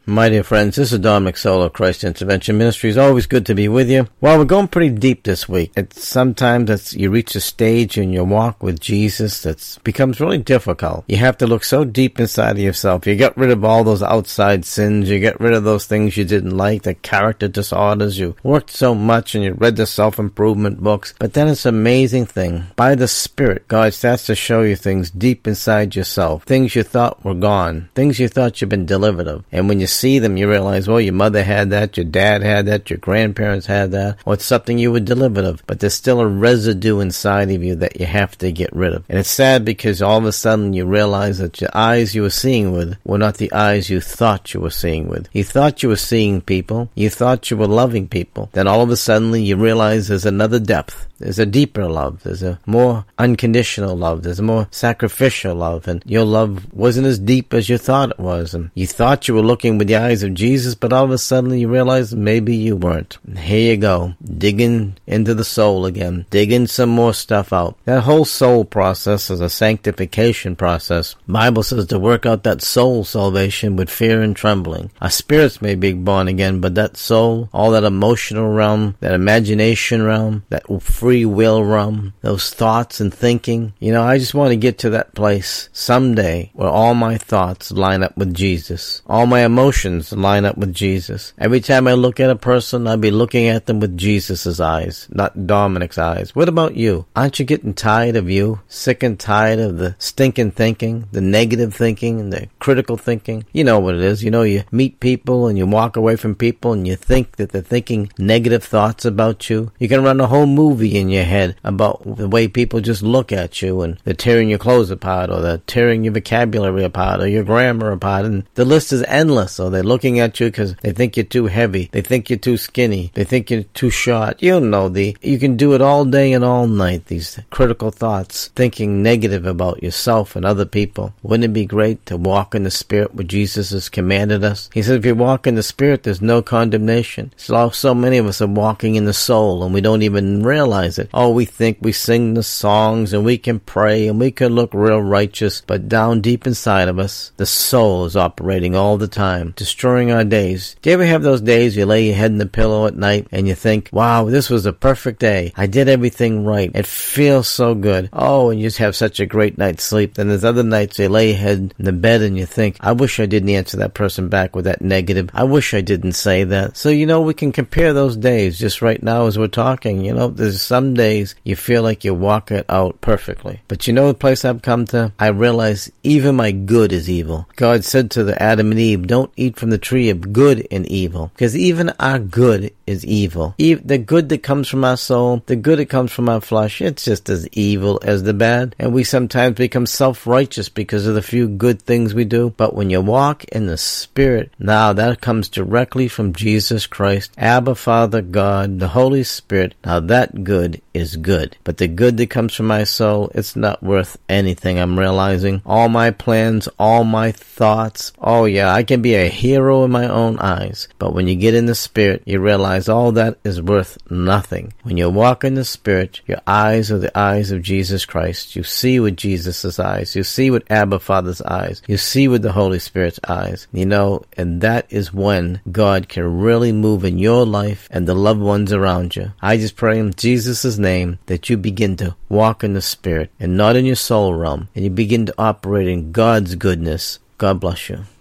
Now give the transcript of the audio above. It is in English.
My dear friends, this is Dominic Solo, Christ Intervention Ministries. Always good to be with you. Well, we're going pretty deep this week. Sometimes you reach a stage in your walk with Jesus that becomes really difficult. You have to look so deep inside of yourself. You get rid of all those outside sins. You get rid of those things you didn't like, the character disorders. You worked so much and you read the self-improvement books. But then it's an amazing thing. By the Spirit, God starts to show you things deep inside yourself. Things you thought were gone. Things you thought you'd been delivered of. And when you see them, you realize, well, your mother had that, your dad had that, your grandparents had that, or it's something you were delivered of, but there's still a residue inside of you that you have to get rid of. And it's sad because all of a sudden you realize that your eyes you were seeing with were not the eyes you thought you were seeing with. You thought you were seeing people, you thought you were loving people, then all of a sudden you realize there's another depth. There's a deeper love. There's a more unconditional love. There's a more sacrificial love. And your love wasn't as deep as you thought it was. And you thought you were looking with the eyes of Jesus, but all of a sudden you realize maybe you weren't. And here you go, digging into the soul again, digging some more stuff out. That whole soul process is a sanctification process. The Bible says to work out that soul salvation with fear and trembling. Our spirits may be born again, but that soul, all that emotional realm, that imagination realm, that free will realm, those thoughts and thinking. I just want to get to that place someday where all my thoughts line up with Jesus. All my emotions line up with Jesus. Every time I look at a person, I'll be looking at them with Jesus' eyes, not Dominic's eyes. What about you? Aren't you getting tired of you? Sick and tired of the stinking thinking, the negative thinking, and the critical thinking? You know what it is. You meet people and you walk away from people and you think that they're thinking negative thoughts about you. You can run a whole movie in your head about the way people just look at you and they're tearing your clothes apart, or they're tearing your vocabulary apart, or your grammar apart, and the list is endless. Or they're looking at you because they think you're too heavy, they think you're too skinny, they think you're too short. You can do it all day and all night, these critical thoughts, thinking negative about yourself and other people. Wouldn't it be great to walk in the Spirit where Jesus has commanded us? He said if you walk in the Spirit, there's no condemnation. So many of us are walking in the soul and we don't even realize it. Oh, we think we sing the songs and we can pray and we can look real righteous, but down deep inside of us, the soul is operating all the time, destroying our days. Do you ever have those days you lay your head in the pillow at night and you think, wow, this was a perfect day. I did everything right. It feels so good. Oh, and you just have such a great night's sleep. Then there's other nights you lay your head in the bed and you think, I wish I didn't answer that person back with that negative. I wish I didn't say that. So, we can compare those days just right now as we're talking. There's some days you feel like you walk it out perfectly. But the place I've come to? I realize even my good is evil. God said to the Adam and Eve, don't eat from the tree of good and evil. Because even our good is evil. The good that comes from our soul, the good that comes from our flesh, it's just as evil as the bad. And we sometimes become self-righteous because of the few good things we do. But when you walk in the Spirit, now that comes directly from Jesus Christ, Abba, Father, God, the Holy Spirit. Now that good is good. But the good that comes from my soul, it's not worth anything, I'm realizing. All my plans, all my thoughts, oh yeah, I can be a hero in my own eyes. But when you get in the Spirit, you realize all that is worth nothing. When you walk in the Spirit, your eyes are the eyes of Jesus Christ. You see with Jesus' eyes. You see with Abba Father's eyes. You see with the Holy Spirit's eyes. And that is when God can really move in your life and the loved ones around you. I just pray in Jesus' name that you begin to walk in the Spirit and not in your soul realm, and you begin to operate in God's goodness. God bless you.